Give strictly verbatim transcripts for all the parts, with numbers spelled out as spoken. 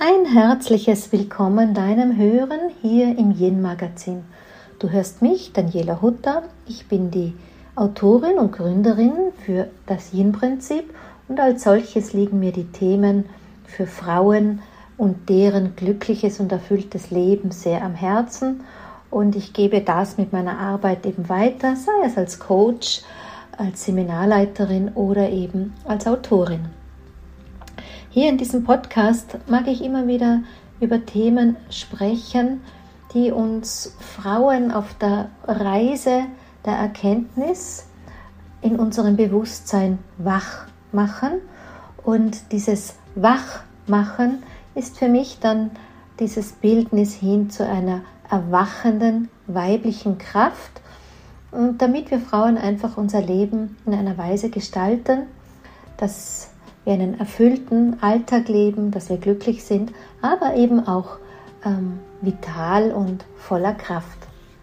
Ein herzliches Willkommen deinem Hören hier im Yin-Magazin. Du hörst mich, Daniela Hutter. Ich bin die Autorin und Gründerin für das Yin-Prinzip und als solches liegen mir die Themen für Frauen und deren glückliches und erfülltes Leben sehr am Herzen. Und ich gebe das mit meiner Arbeit eben weiter, sei es als Coach, als Seminarleiterin oder eben als Autorin. Hier in diesem Podcast mag ich immer wieder über Themen sprechen, die uns Frauen auf der Reise der Erkenntnis in unserem Bewusstsein wach machen. Und dieses Wachmachen ist für mich dann dieses Bildnis hin zu einer erwachenden weiblichen Kraft, und damit wir Frauen einfach unser Leben in einer Weise gestalten, dass wir einen erfüllten Alltag leben, dass wir glücklich sind, aber eben auch ähm, vital und voller Kraft.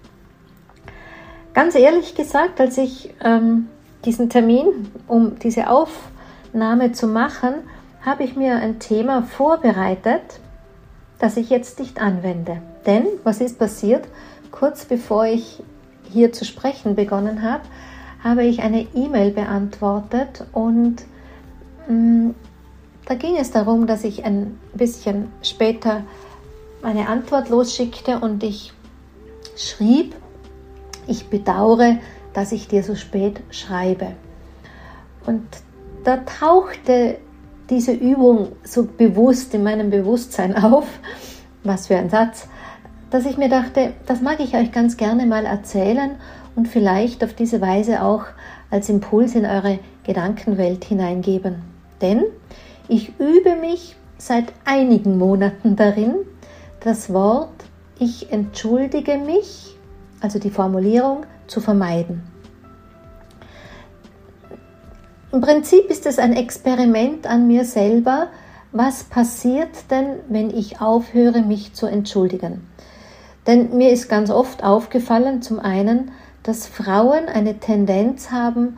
Ganz ehrlich gesagt, als ich ähm, diesen Termin, um diese Aufnahme zu machen, habe ich mir ein Thema vorbereitet, das ich jetzt nicht anwende. Denn, was ist passiert? Kurz bevor ich hier zu sprechen begonnen habe, habe ich eine E-Mail beantwortet und da ging es darum, dass ich ein bisschen später eine Antwort losschickte und ich schrieb, ich bedauere, dass ich dir so spät schreibe. Und da tauchte diese Übung so bewusst in meinem Bewusstsein auf, was für ein Satz, dass ich mir dachte, das mag ich euch ganz gerne mal erzählen und vielleicht auf diese Weise auch als Impuls in eure Gedankenwelt hineingeben. Denn ich übe mich seit einigen Monaten darin, das Wort ich entschuldige mich, also die Formulierung, zu vermeiden. Im Prinzip ist es ein Experiment an mir selber. Was passiert denn, wenn ich aufhöre, mich zu entschuldigen? Denn mir ist ganz oft aufgefallen, zum einen, dass Frauen eine Tendenz haben,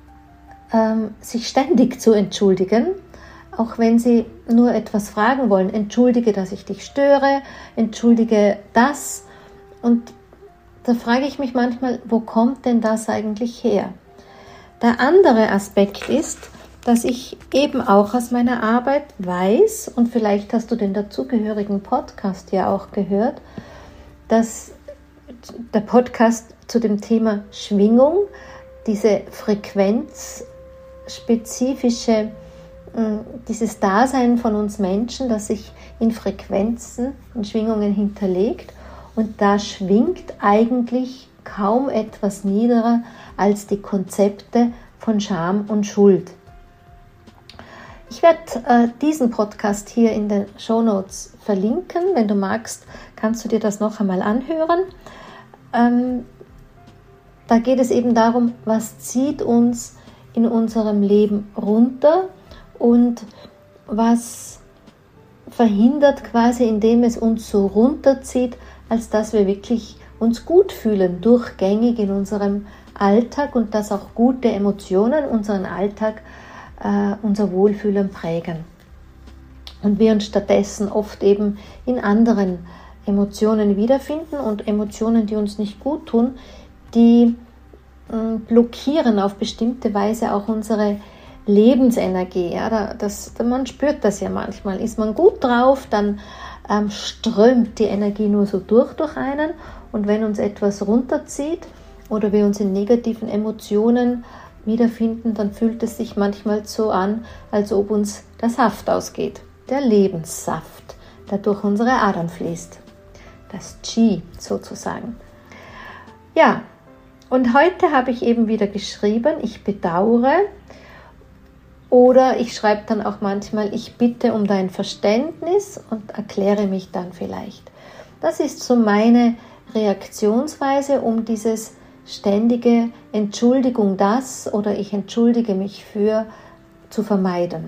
sich ständig zu entschuldigen, auch wenn sie nur etwas fragen wollen. Entschuldige, dass ich dich störe, entschuldige das. Und da frage ich mich manchmal, wo kommt denn das eigentlich her? Der andere Aspekt ist, dass ich eben auch aus meiner Arbeit weiß, und vielleicht hast du den dazugehörigen Podcast ja auch gehört, dass der Podcast zu dem Thema Schwingung, diese Frequenz, spezifische, dieses Dasein von uns Menschen, das sich in Frequenzen, in Schwingungen hinterlegt, und da schwingt eigentlich kaum etwas niederer als die Konzepte von Scham und Schuld. Ich werde äh, diesen Podcast hier in den Shownotes verlinken. Wenn du magst, kannst du dir das noch einmal anhören. Ähm, da geht es eben darum, was zieht uns in unserem Leben runter und was verhindert quasi, indem es uns so runterzieht, als dass wir wirklich uns gut fühlen, durchgängig in unserem Alltag, und dass auch gute Emotionen unseren Alltag, äh, unser Wohlfühlen prägen. Und wir uns stattdessen oft eben in anderen Emotionen wiederfinden, und Emotionen, die uns nicht gut tun, die blockieren auf bestimmte Weise auch unsere Lebensenergie. Ja, das, man spürt das ja manchmal. Ist man gut drauf, dann ähm, strömt die Energie nur so durch durch einen, und wenn uns etwas runterzieht oder wir uns in negativen Emotionen wiederfinden, dann fühlt es sich manchmal so an, als ob uns der Saft ausgeht, der Lebenssaft, der durch unsere Adern fließt. Das Qi sozusagen. Ja, und heute habe ich eben wieder geschrieben, ich bedauere, oder ich schreibe dann auch manchmal, ich bitte um dein Verständnis und erkläre mich dann vielleicht. Das ist so meine Reaktionsweise, um dieses ständige Entschuldigung das oder ich entschuldige mich für zu vermeiden.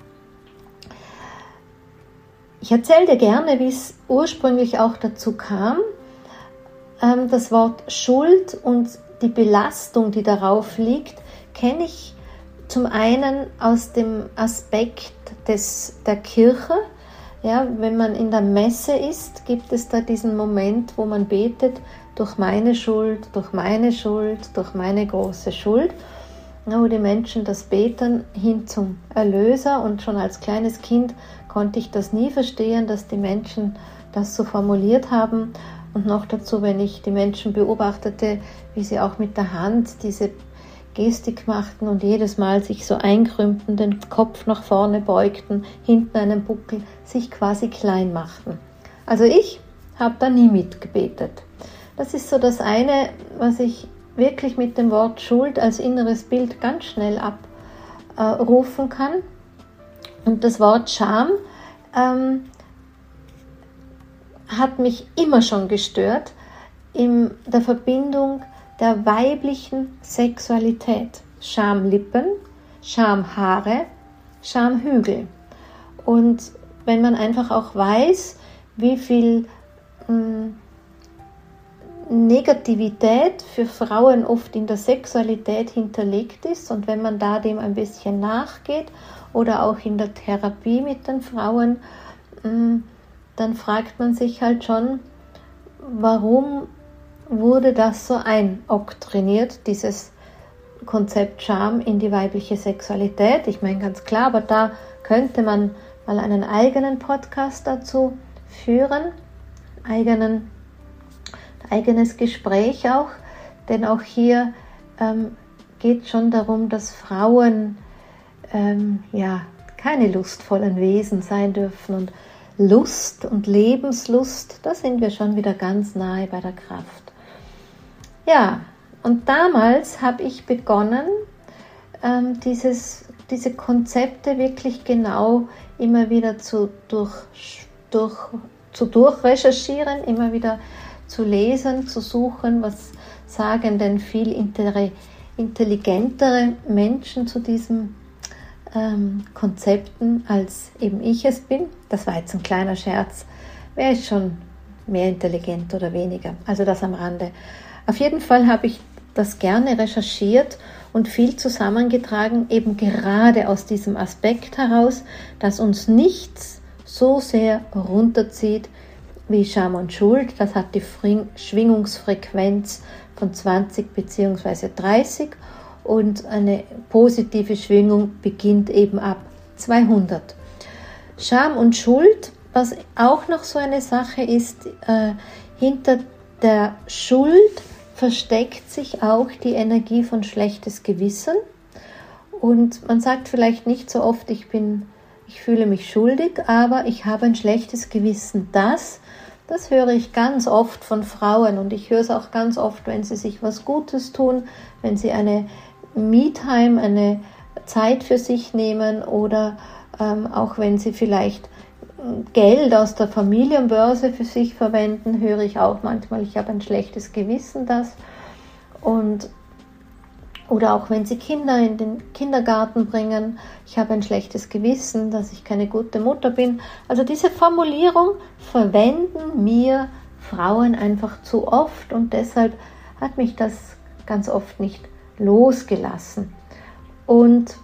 Ich erzähle dir gerne, wie es ursprünglich auch dazu kam. Das Wort Schuld und die Belastung, die darauf liegt, kenne ich zum einen aus dem Aspekt des, der Kirche. Ja, wenn man in der Messe ist, gibt es da diesen Moment, wo man betet, durch meine Schuld, durch meine Schuld, durch meine große Schuld, wo die Menschen das beten hin zum Erlöser. Und schon als kleines Kind konnte ich das nie verstehen, dass die Menschen das so formuliert haben. Und noch dazu, wenn ich die Menschen beobachtete, wie sie auch mit der Hand diese Gestik machten und jedes Mal sich so einkrümmten, den Kopf nach vorne beugten, hinten einen Buckel, sich quasi klein machten. Also ich habe da nie mitgebetet. Das ist so das eine, was ich wirklich mit dem Wort Schuld als inneres Bild ganz schnell abrufen kann. Und das Wort Scham ähm, hat mich immer schon gestört in der Verbindung der weiblichen Sexualität. Schamlippen, Schamhaare, Schamhügel. Und wenn man einfach auch weiß, wie viel mh, Negativität für Frauen oft in der Sexualität hinterlegt ist und wenn man da dem ein bisschen nachgeht oder auch in der Therapie mit den Frauen, dann fragt man sich halt schon, warum wurde das so einoktriniert, dieses Konzept Scham in die weibliche Sexualität. Ich meine ganz klar, aber da könnte man mal einen eigenen Podcast dazu führen, eigenen eigenes Gespräch auch, denn auch hier ähm, geht es schon darum, dass Frauen ähm, ja, keine lustvollen Wesen sein dürfen und Lust und Lebenslust, da sind wir schon wieder ganz nahe bei der Kraft. Ja, und damals habe ich begonnen, ähm, dieses, diese Konzepte wirklich genau immer wieder zu, durch, durch, zu durchrecherchieren, immer wieder zu lesen, zu suchen, was sagen denn viel intelligentere Menschen zu diesen ähm, Konzepten, als eben ich es bin. Das war jetzt ein kleiner Scherz. Wer ist schon mehr intelligent oder weniger? Also das am Rande. Auf jeden Fall habe ich das gerne recherchiert und viel zusammengetragen, eben gerade aus diesem Aspekt heraus, dass uns nichts so sehr runterzieht wie Scham und Schuld. Das hat die Schwingungsfrequenz von zwanzig bzw. dreißig und eine positive Schwingung beginnt eben ab zweihundert. Scham und Schuld, was auch noch so eine Sache ist, äh, hinter der Schuld versteckt sich auch die Energie von schlechtes Gewissen. Und man sagt vielleicht nicht so oft, ich bin, ich fühle mich schuldig, aber ich habe ein schlechtes Gewissen. Das, das höre ich ganz oft von Frauen und ich höre es auch ganz oft, wenn sie sich was Gutes tun, wenn sie eine Me-Time, eine Zeit für sich nehmen oder ähm, auch wenn sie vielleicht Geld aus der Familienbörse für sich verwenden, höre ich auch manchmal, ich habe ein schlechtes Gewissen, das. Und, oder auch wenn sie Kinder in den Kindergarten bringen, ich habe ein schlechtes Gewissen, dass ich keine gute Mutter bin. Also diese Formulierung verwenden mir Frauen einfach zu oft und deshalb hat mich das ganz oft nicht losgelassen. Und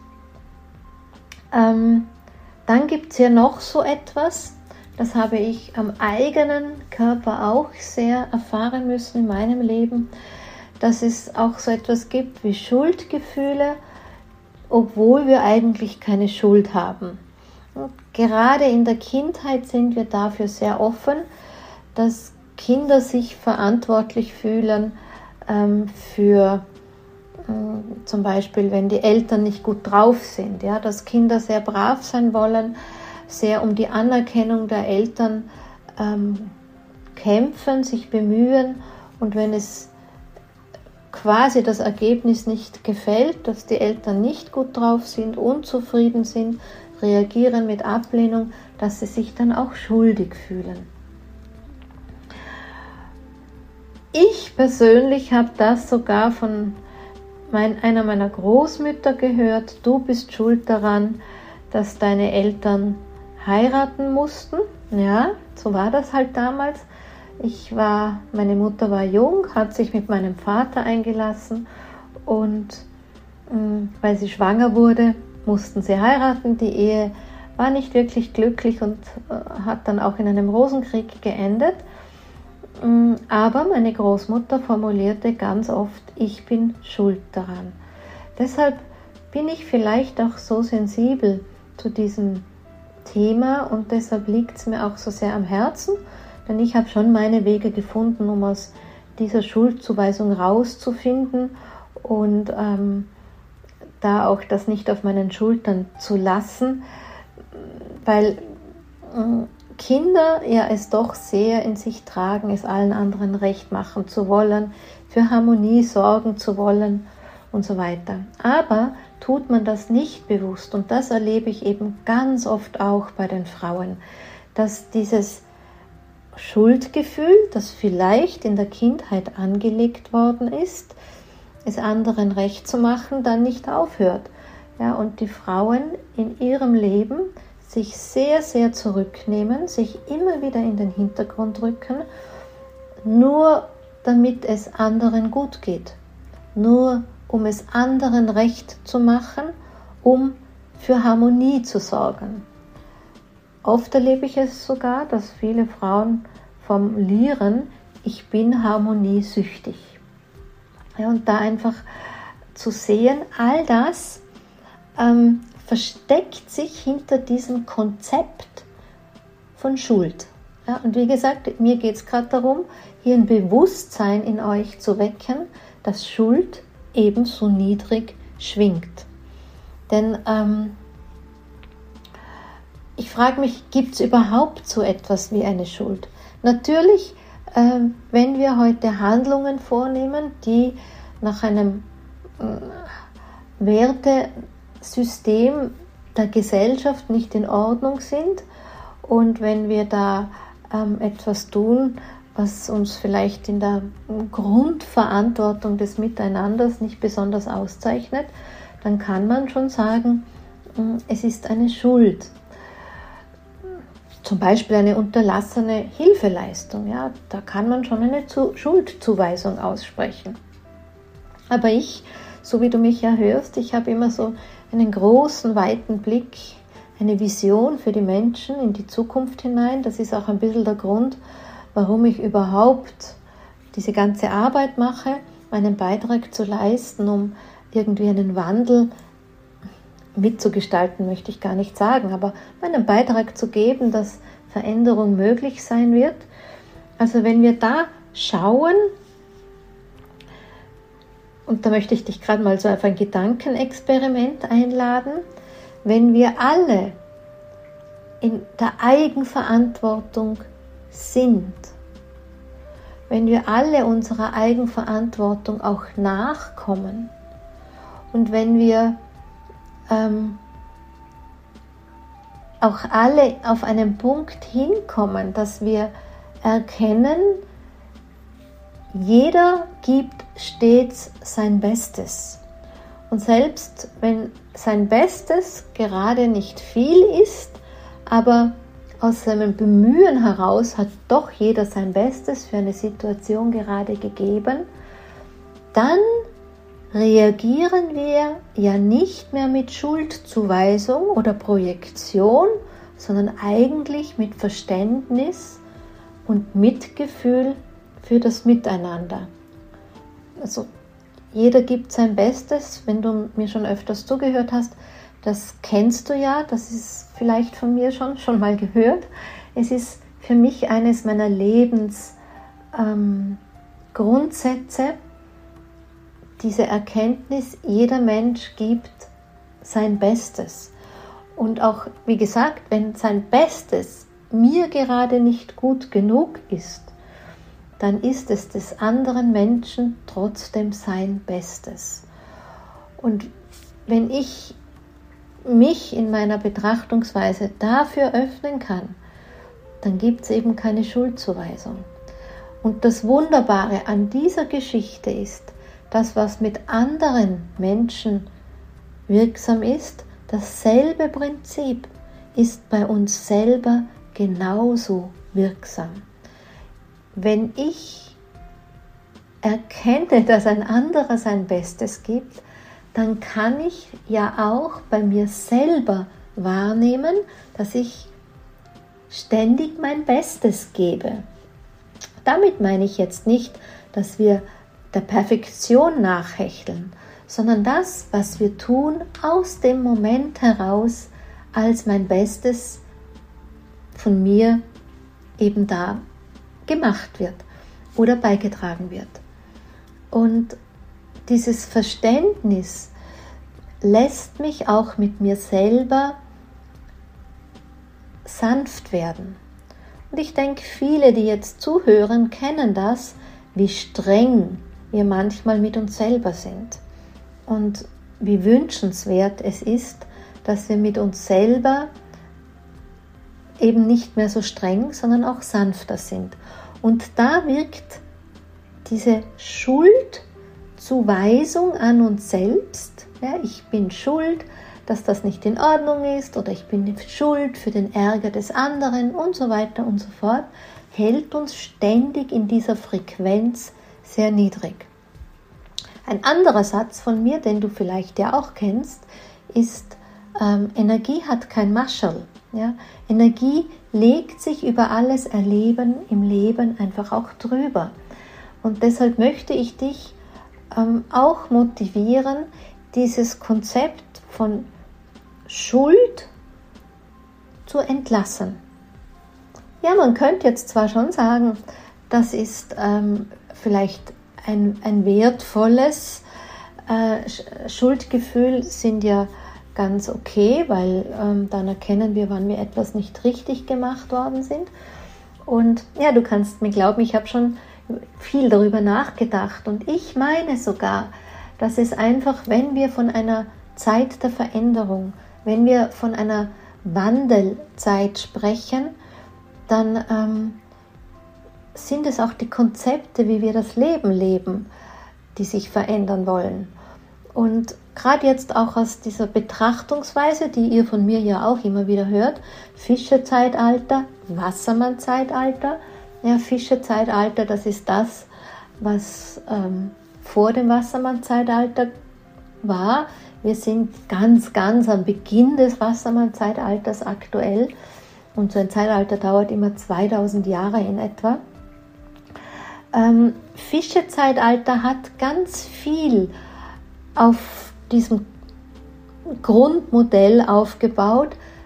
ähm, dann gibt es ja noch so etwas, das habe ich am eigenen Körper auch sehr erfahren müssen in meinem Leben, dass es auch so etwas gibt wie Schuldgefühle, obwohl wir eigentlich keine Schuld haben. Und gerade in der Kindheit sind wir dafür sehr offen, dass Kinder sich verantwortlich fühlen ähm, für zum Beispiel, wenn die Eltern nicht gut drauf sind, ja, dass Kinder sehr brav sein wollen, sehr um die Anerkennung der Eltern ähm, kämpfen, sich bemühen und wenn es quasi das Ergebnis nicht gefällt, dass die Eltern nicht gut drauf sind, unzufrieden sind, reagieren mit Ablehnung, dass sie sich dann auch schuldig fühlen. Ich persönlich habe das sogar von Mein, einer meiner Großmütter gehört, du bist schuld daran, dass deine Eltern heiraten mussten. Ja, so war das halt damals. Ich war, meine Mutter war jung, hat sich mit meinem Vater eingelassen und mh, weil sie schwanger wurde, mussten sie heiraten. Die Ehe war nicht wirklich glücklich und äh, hat dann auch in einem Rosenkrieg geendet. Aber meine Großmutter formulierte ganz oft, ich bin schuld daran. Deshalb bin ich vielleicht auch so sensibel zu diesem Thema und deshalb liegt es mir auch so sehr am Herzen, denn ich habe schon meine Wege gefunden, um aus dieser Schuldzuweisung rauszufinden und ähm, da auch das nicht auf meinen Schultern zu lassen, weil äh, Kinder ja es doch sehr in sich tragen, es allen anderen recht machen zu wollen, für Harmonie sorgen zu wollen und so weiter. Aber tut man das nicht bewusst, und das erlebe ich eben ganz oft auch bei den Frauen, dass dieses Schuldgefühl, das vielleicht in der Kindheit angelegt worden ist, es anderen recht zu machen, dann nicht aufhört. Ja, und die Frauen in ihrem Leben sich sehr, sehr zurücknehmen, sich immer wieder in den Hintergrund rücken, nur damit es anderen gut geht, nur um es anderen recht zu machen, um für Harmonie zu sorgen. Oft erlebe ich es sogar, dass viele Frauen formulieren, ich bin harmoniesüchtig. Ja, und da einfach zu sehen, all das ähm, versteckt sich hinter diesem Konzept von Schuld. Ja, und wie gesagt, mir geht es gerade darum, hier ein Bewusstsein in euch zu wecken, dass Schuld ebenso niedrig schwingt. Denn ähm, ich frage mich, gibt es überhaupt so etwas wie eine Schuld? Natürlich, äh, wenn wir heute Handlungen vornehmen, die nach einem äh, Wertesystem der Gesellschaft nicht in Ordnung sind und wenn wir da ähm, etwas tun, was uns vielleicht in der Grundverantwortung des Miteinanders nicht besonders auszeichnet, dann kann man schon sagen, es ist eine Schuld. Zum Beispiel eine unterlassene Hilfeleistung, ja, da kann man schon eine Zu- Schuldzuweisung aussprechen. Aber ich, so wie du mich ja hörst, ich habe immer so einen großen, weiten Blick, eine Vision für die Menschen in die Zukunft hinein. Das ist auch ein bisschen der Grund, warum ich überhaupt diese ganze Arbeit mache, meinen Beitrag zu leisten, um irgendwie einen Wandel mitzugestalten, möchte ich gar nicht sagen, aber meinen Beitrag zu geben, dass Veränderung möglich sein wird. Also wenn wir da schauen, und da möchte ich dich gerade mal so auf ein Gedankenexperiment einladen, wenn wir alle in der Eigenverantwortung sind, wenn wir alle unserer Eigenverantwortung auch nachkommen und wenn wir ähm, auch alle auf einen Punkt hinkommen, dass wir erkennen, jeder gibt stets sein Bestes. Und selbst wenn sein Bestes gerade nicht viel ist, aber aus seinem Bemühen heraus hat doch jeder sein Bestes für eine Situation gerade gegeben, dann reagieren wir ja nicht mehr mit Schuldzuweisung oder Projektion, sondern eigentlich mit Verständnis und Mitgefühl für das Miteinander. Also jeder gibt sein Bestes, wenn du mir schon öfters zugehört hast, das kennst du ja, das ist vielleicht von mir schon, schon mal gehört. Es ist für mich eines meiner Lebensgrundsätze, ähm, diese Erkenntnis, jeder Mensch gibt sein Bestes. Und auch, wie gesagt, wenn sein Bestes mir gerade nicht gut genug ist, dann ist es des anderen Menschen trotzdem sein Bestes. Und wenn ich mich in meiner Betrachtungsweise dafür öffnen kann, dann gibt es eben keine Schuldzuweisung. Und das Wunderbare an dieser Geschichte ist, das, was mit anderen Menschen wirksam ist, dasselbe Prinzip ist bei uns selber genauso wirksam. Wenn ich erkenne, dass ein anderer sein Bestes gibt, dann kann ich ja auch bei mir selber wahrnehmen, dass ich ständig mein Bestes gebe. Damit meine ich jetzt nicht, dass wir der Perfektion nachhecheln, sondern das, was wir tun, aus dem Moment heraus als mein Bestes von mir eben da gemacht wird oder beigetragen wird. Und dieses Verständnis lässt mich auch mit mir selber sanft werden. Und ich denke, viele, die jetzt zuhören, kennen das, wie streng wir manchmal mit uns selber sind. Und wie wünschenswert es ist, dass wir mit uns selber eben nicht mehr so streng, sondern auch sanfter sind. Und da wirkt diese Schuldzuweisung an uns selbst, ja, ich bin schuld, dass das nicht in Ordnung ist oder ich bin schuld für den Ärger des anderen und so weiter und so fort, hält uns ständig in dieser Frequenz sehr niedrig. Ein anderer Satz von mir, den du vielleicht ja auch kennst, ist, ähm, Energie hat kein Mascherl. Ja? Energie legt sich über alles Erleben im Leben einfach auch drüber. Und deshalb möchte ich dich ähm, auch motivieren, dieses Konzept von Schuld zu entlassen. Ja, man könnte jetzt zwar schon sagen, das ist ähm, vielleicht ein, ein wertvolles äh, Schuldgefühl, sind ja ganz okay, weil ähm, dann erkennen wir, wann wir etwas nicht richtig gemacht worden sind. Und ja, du kannst mir glauben, ich habe schon viel darüber nachgedacht und ich meine sogar, dass es einfach, wenn wir von einer Zeit der Veränderung, wenn wir von einer Wandelzeit sprechen, dann ähm, sind es auch die Konzepte, wie wir das Leben leben, die sich verändern wollen. Und gerade jetzt auch aus dieser Betrachtungsweise, die ihr von mir ja auch immer wieder hört, Fischezeitalter, Wassermann-Zeitalter. Ja, Fischezeitalter, das ist das, was ähm, vor dem Wassermann-Zeitalter war. Wir sind ganz, ganz am Beginn des Wassermann-Zeitalters aktuell. Und so ein Zeitalter dauert immer zweitausend Jahre in etwa. Ähm, Fischezeitalter hat ganz viel auf diesem Grundmodell aufgebaut,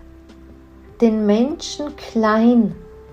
den Menschen klein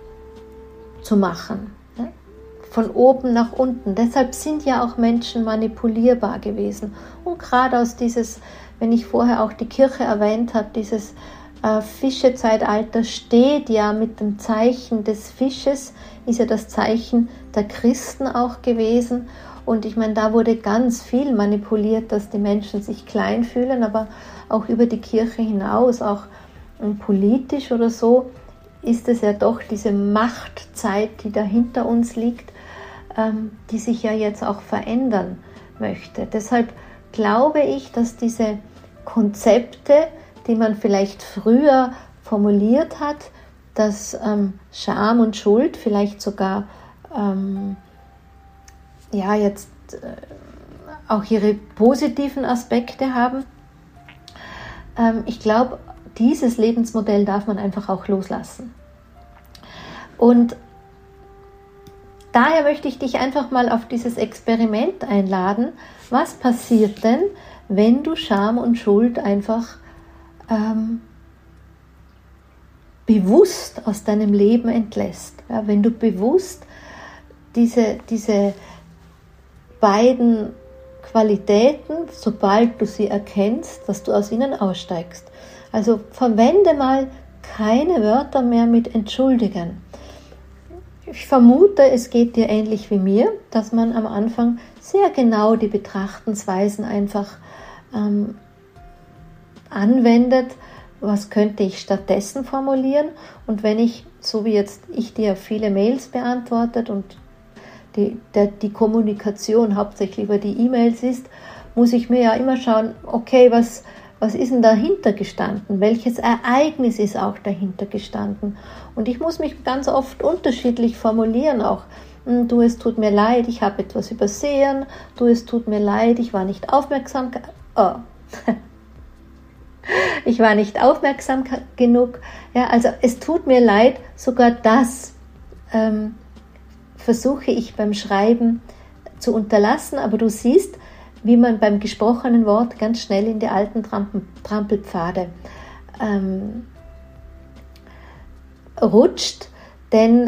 zu machen, ja? Von oben nach unten. Deshalb sind ja auch Menschen manipulierbar gewesen. Und gerade aus dieses, wenn ich vorher auch die Kirche erwähnt habe, dieses äh, Fischezeitalter steht ja mit dem Zeichen des Fisches, ist ja das Zeichen der Christen auch gewesen. Und ich meine, da wurde ganz viel manipuliert, dass die Menschen sich klein fühlen, aber auch über die Kirche hinaus, auch politisch oder so, ist es ja doch diese Machtzeit, die da hinter uns liegt, ähm, die sich ja jetzt auch verändern möchte. Deshalb glaube ich, dass diese Konzepte, die man vielleicht früher formuliert hat, dass ähm, Scham und Schuld vielleicht sogar ähm, ja jetzt äh, auch ihre positiven Aspekte haben. Ähm, ich glaube, dieses Lebensmodell darf man einfach auch loslassen. Und daher möchte ich dich einfach mal auf dieses Experiment einladen. Was passiert denn, wenn du Scham und Schuld einfach ähm, bewusst aus deinem Leben entlässt? Ja, wenn du bewusst diese, diese beiden Qualitäten, sobald du sie erkennst, dass du aus ihnen aussteigst. Also verwende mal keine Wörter mehr mit entschuldigen. Ich vermute, es geht dir ähnlich wie mir, dass man am Anfang sehr genau die Betrachtensweisen einfach ähm, anwendet. Was könnte ich stattdessen formulieren? Und wenn ich, so wie jetzt ich dir viele Mails beantwortet und die, der, die Kommunikation hauptsächlich über die E-Mails ist, muss ich mir ja immer schauen, okay, was Was ist denn dahinter gestanden? Welches Ereignis ist auch dahinter gestanden? Und ich muss mich ganz oft unterschiedlich formulieren auch. Du, es tut mir leid, ich habe etwas übersehen. Du, es tut mir leid, ich war nicht aufmerksam. Oh. ich war nicht aufmerksam genug. Ja, also es tut mir leid, sogar das ähm, versuche ich beim Schreiben zu unterlassen, aber du siehst, wie man beim gesprochenen Wort ganz schnell in die alten Trampel, Trampelpfade ähm, rutscht, denn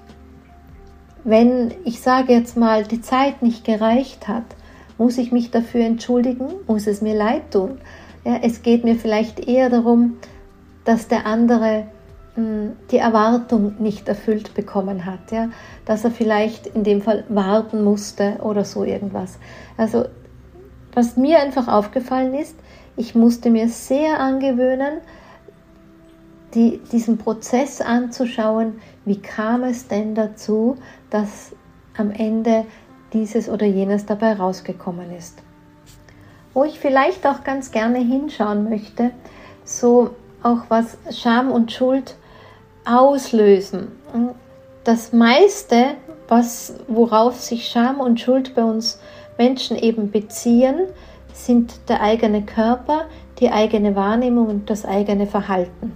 wenn, ich sage jetzt mal, die Zeit nicht gereicht hat, muss ich mich dafür entschuldigen, muss es mir leid tun. Ja, es geht mir vielleicht eher darum, dass der andere mh, die Erwartung nicht erfüllt bekommen hat, ja, dass er vielleicht in dem Fall warten musste oder so irgendwas. Also was mir einfach aufgefallen ist, ich musste mir sehr angewöhnen, die, diesen Prozess anzuschauen, wie kam es denn dazu, dass am Ende dieses oder jenes dabei rausgekommen ist. Wo ich vielleicht auch ganz gerne hinschauen möchte, so auch was Scham und Schuld auslösen. Das meiste, was, worauf sich Scham und Schuld bei uns Menschen eben beziehen, sind der eigene Körper, die eigene Wahrnehmung und das eigene Verhalten.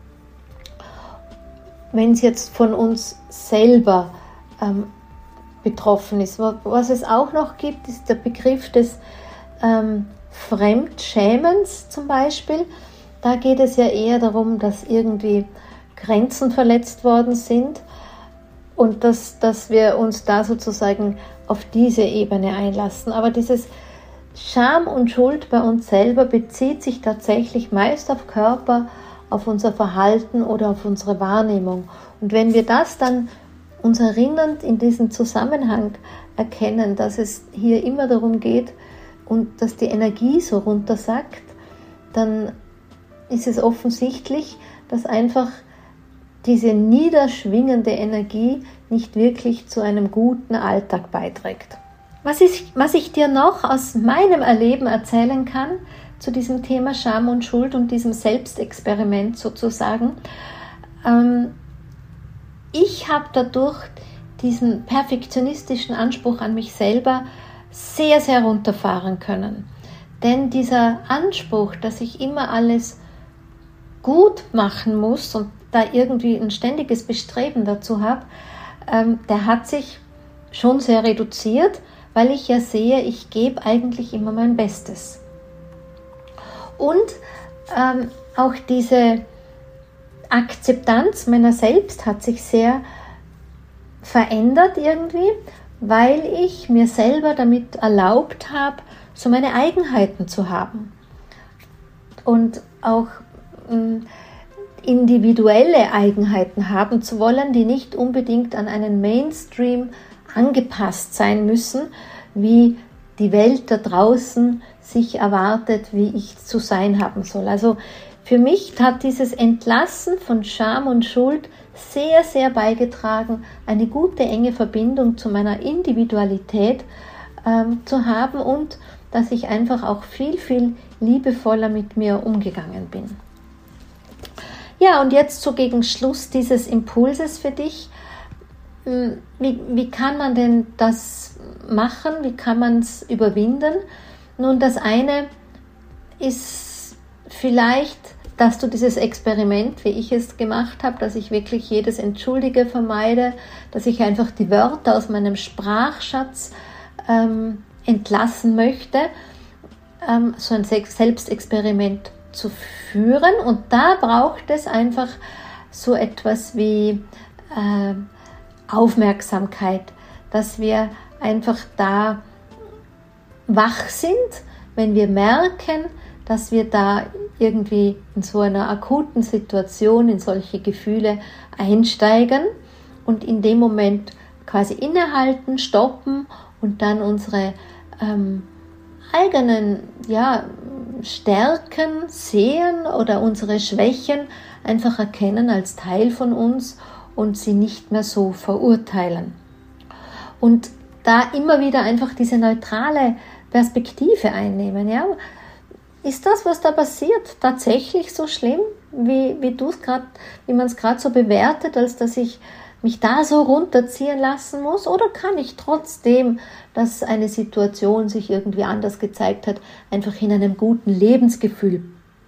Wenn es jetzt von uns selber ähm, betroffen ist. Was es auch noch gibt, ist der Begriff des ähm, Fremdschämens zum Beispiel. Da geht es ja eher darum, dass irgendwie Grenzen verletzt worden sind und dass, dass wir uns da sozusagen auf diese Ebene einlassen. Aber dieses Scham und Schuld bei uns selber bezieht sich tatsächlich meist auf Körper, auf unser Verhalten oder auf unsere Wahrnehmung. Und wenn wir das dann uns erinnernd in diesem Zusammenhang erkennen, dass es hier immer darum geht und dass die Energie so runtersackt, dann ist es offensichtlich, dass einfach diese niederschwingende Energie nicht wirklich zu einem guten Alltag beiträgt. Was ich, was ich dir noch aus meinem Erleben erzählen kann zu diesem Thema Scham und Schuld und diesem Selbstexperiment sozusagen, ähm, ich habe dadurch diesen perfektionistischen Anspruch an mich selber sehr, sehr runterfahren können. Denn dieser Anspruch, dass ich immer alles gut machen muss und da irgendwie ein ständiges Bestreben dazu habe, ähm, der hat sich schon sehr reduziert, weil ich ja sehe, ich gebe eigentlich immer mein Bestes. Und ähm, auch diese Akzeptanz meiner selbst hat sich sehr verändert irgendwie, weil ich mir selber damit erlaubt habe, so meine Eigenheiten zu haben und auch mh, individuelle Eigenheiten haben zu wollen, die nicht unbedingt an einen Mainstream angepasst sein müssen, wie die Welt da draußen sich erwartet, wie ich zu sein haben soll. Also für mich hat dieses Entlassen von Scham und Schuld sehr, sehr beigetragen, eine gute, enge Verbindung zu meiner Individualität ähm, zu haben und dass ich einfach auch viel, viel liebevoller mit mir umgegangen bin. Ja, und jetzt so gegen Schluss dieses Impulses für dich. Wie, wie kann man denn das machen? Wie kann man es überwinden? Nun, das eine ist vielleicht, dass du dieses Experiment, wie ich es gemacht habe, dass ich wirklich jedes Entschuldige vermeide, dass ich einfach die Wörter aus meinem Sprachschatz ähm, entlassen möchte, ähm, so ein Selbstexperiment zu führen. Und da braucht es einfach so etwas wie äh, Aufmerksamkeit, dass wir einfach da wach sind, wenn wir merken, dass wir da irgendwie in so einer akuten Situation in solche Gefühle einsteigen und in dem Moment quasi innehalten, stoppen und dann unsere ähm, eigenen ja, Stärken sehen oder unsere Schwächen einfach erkennen als Teil von uns und sie nicht mehr so verurteilen. Und da immer wieder einfach diese neutrale Perspektive einnehmen. Ja? Ist das, was da passiert, tatsächlich so schlimm, wie, wie du es gerade, wie man es gerade so bewertet, als dass ich mich da so runterziehen lassen muss? Oder kann ich trotzdem, dass eine Situation sich irgendwie anders gezeigt hat, einfach in einem guten Lebensgefühl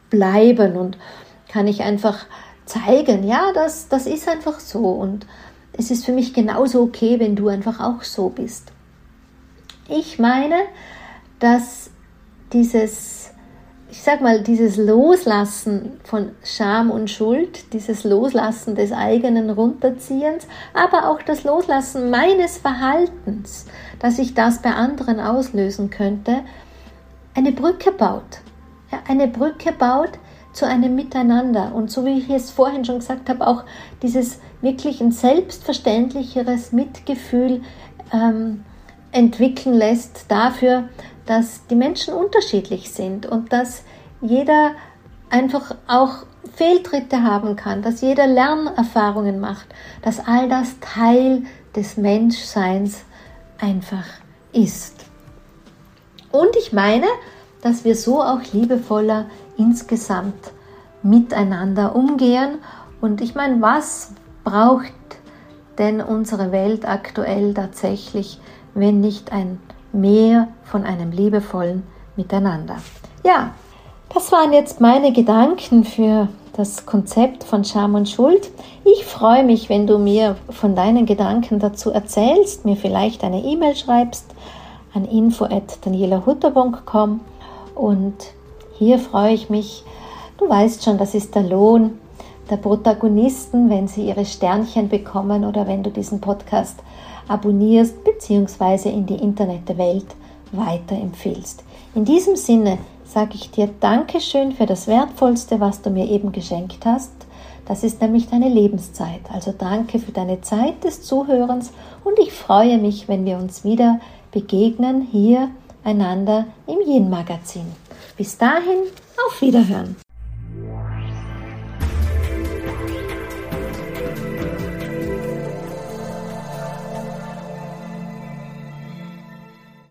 bleiben und kann ich einfach zeigen, ja, das, das ist einfach so und es ist für mich genauso okay, wenn du einfach auch so bist. Ich meine, dass dieses, ich sag mal, dieses Loslassen von Scham und Schuld, dieses Loslassen des eigenen Runterziehens, aber auch das Loslassen meines Verhaltens, dass ich das bei anderen auslösen könnte, eine Brücke baut. Ja, eine Brücke baut zu einem Miteinander. Und so wie ich es vorhin schon gesagt habe, auch dieses wirklich ein selbstverständlicheres Mitgefühl ähm, entwickeln lässt dafür, dass die Menschen unterschiedlich sind und dass jeder einfach auch Fehltritte haben kann, dass jeder Lernerfahrungen macht, dass all das Teil des Menschseins einfach ist. Und ich meine, dass wir so auch liebevoller insgesamt miteinander umgehen. Und ich meine, was braucht denn unsere Welt aktuell tatsächlich, wenn nicht ein Mehr von einem liebevollen Miteinander? Ja, das waren jetzt meine Gedanken für das Konzept von Scham und Schuld. Ich freue mich, wenn du mir von deinen Gedanken dazu erzählst, mir vielleicht eine E-Mail schreibst an info at daniela hutter punkt com. Und hier freue ich mich, du weißt schon, das ist der Lohn der Protagonisten, wenn sie ihre Sternchen bekommen oder wenn du diesen Podcast abonnierst bzw. in die Internetwelt weiterempfiehlst. In diesem Sinne sage ich dir Dankeschön für das Wertvollste, was du mir eben geschenkt hast. Das ist nämlich deine Lebenszeit. Also danke für deine Zeit des Zuhörens und ich freue mich, wenn wir uns wieder begegnen hier einander im Yin Magazin. Bis dahin, auf Wiederhören.